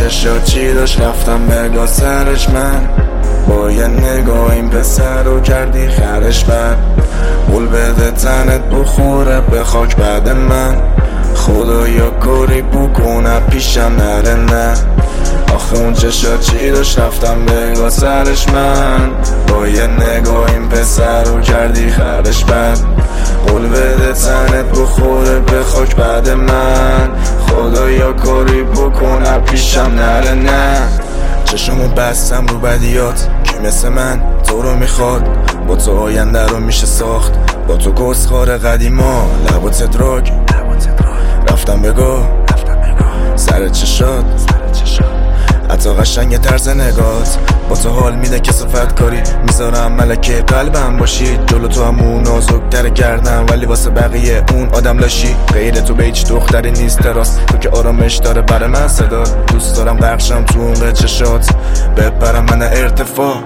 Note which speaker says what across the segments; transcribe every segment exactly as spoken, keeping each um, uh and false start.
Speaker 1: چشات چی داشت رفتم بگاه سرش من با یه نگاه این پسر رو کردی خرش بر قول بده تنت بخوره به خاک بعد من خدایا کاری بکنه پیشم نره نه آخه اون چشات چی داشت رفتم بگاه سرش من با یه نگاه این پسر رو کردی خرش بر قول بده تنت بخوره به خاک بعد من خدایا کاری بکنه پیشم نره نه چشمو بستم رو بدیات که مثل من تو رو میخواد با تو آینده رو میشه ساخت با تو گسخار قدیما لبات دراگ رفتم بگاه سر چشات حتی قشنگ طرز نگات با تو حال میده که صفت کاری میذارم ملکه قلبم باشی جلو تو همون نازکتر کردم ولی واسه بقیه اون آدم لاشی غیر تو به هیچ دختری نیست راست تو که آرامش داره برای من صدا دوست دارم غرقشم تو اون چشات ببرم من ارتفاع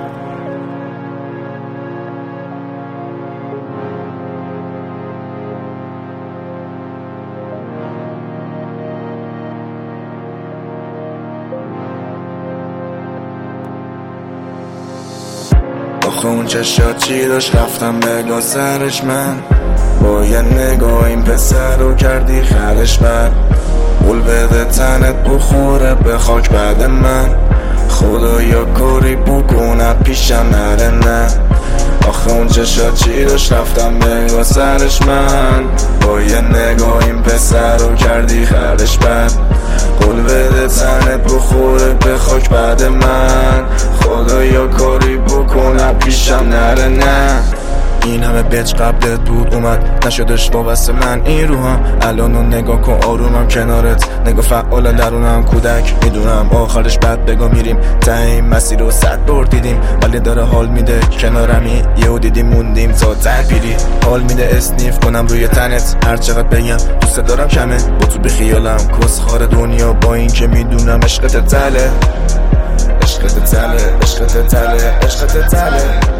Speaker 1: آخه اون چشات چی داشت رفتم بگاه سرش من با یه نگاه این پسر رو کردی خرش بر قول بده تنت بخوره به خاک بعد من خدایا کاری بکنه پیشم نره نه آخه اون چشات چی داشت رفتم بگاه سرش من با یه نگاه این پسر رو کردی خرش بر قول بده تنت بخوره به خاک بعد من خدایا کاری بکنه پیشم نره نه این همه بچ قبلت بود اومد نشدش واسه من این روحم الانو نگاه کن آرومم کنارت نگاه فعال درونم کودک میدونم آخرش بعد بگاه میریم تا این مسیر رو صد بار دیدیم ولی داره حال میده کنارمی یهو دیدیم موندیم تا ته پیری حال میده اسنیف کنم روی تنت هر چقدر بگم دوست دارم کمه با تو بخیالم کسخار دنیا با این که میدونم عشقت تله عشقت تله عشقت تله عشقت تله